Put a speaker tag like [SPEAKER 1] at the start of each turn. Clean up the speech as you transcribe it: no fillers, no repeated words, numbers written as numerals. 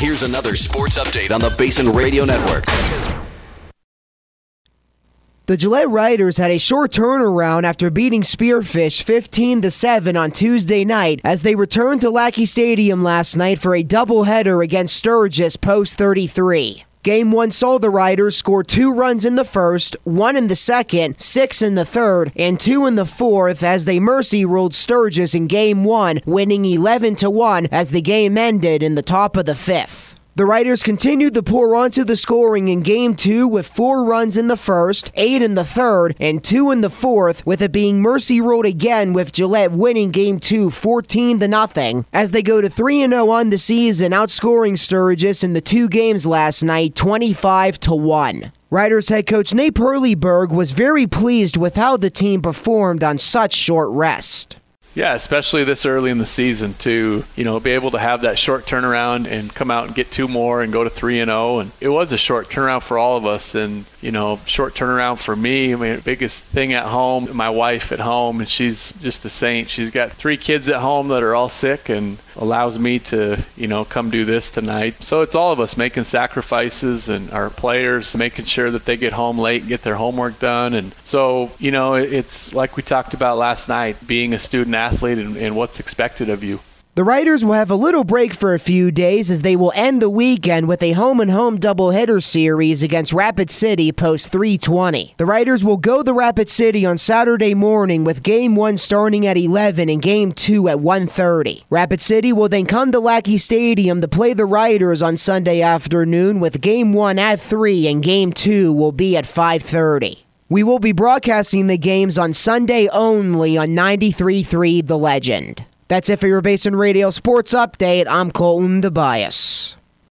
[SPEAKER 1] Here's another sports update on the Basin Radio Network.
[SPEAKER 2] The Gillette Riders had a short turnaround after beating Spearfish 15-7 on Tuesday night as they returned to Lackey Stadium last night for a doubleheader against Sturgis post 33. Game 1 saw the Riders score 2 runs in the first, 1 in the second, 6 in the third, and 2 in the fourth as they mercy ruled Sturgis in Game 1, winning 11-1 as the game ended in the top of the fifth. The Riders continued to pour onto the scoring in Game 2 with 4 runs in the first, 8 in the third, and 2 in the fourth, with it being mercy ruled again with Gillette winning Game 2 14-0 as they go to 3-0 on the season, outscoring Sturgis in the 2 games last night 25-1. Riders head coach Nate Perleyberg was very pleased with how the team performed on such short rest.
[SPEAKER 3] Yeah, especially this early in the season to, be able to have that short turnaround and come out and get 2 more and go to 3-0. And it was a short turnaround for all of us. And, short turnaround for me. Biggest thing at home, my wife at home, and she's just a saint. She's got 3 kids at home that are all sick and allows me to, come do this tonight. So it's all of us making sacrifices and our players making sure that they get home late and get their homework done. And so, it's like we talked about last night, being a student athlete and what's expected of you.
[SPEAKER 2] The Riders will have a little break for a few days as they will end the weekend with a home-and-home doubleheader series against Rapid City post 3:20. The Riders will go to Rapid City on Saturday morning with Game 1 starting at 11 and Game 2 at 1:30. Rapid City will then come to Lackey Stadium to play the Riders on Sunday afternoon with Game 1 at 3 and Game 2 will be at 5:30. We will be broadcasting the games on Sunday only on 93.3 The Legend. That's it for your Basin Radio Sports Update. I'm Colton Tobias.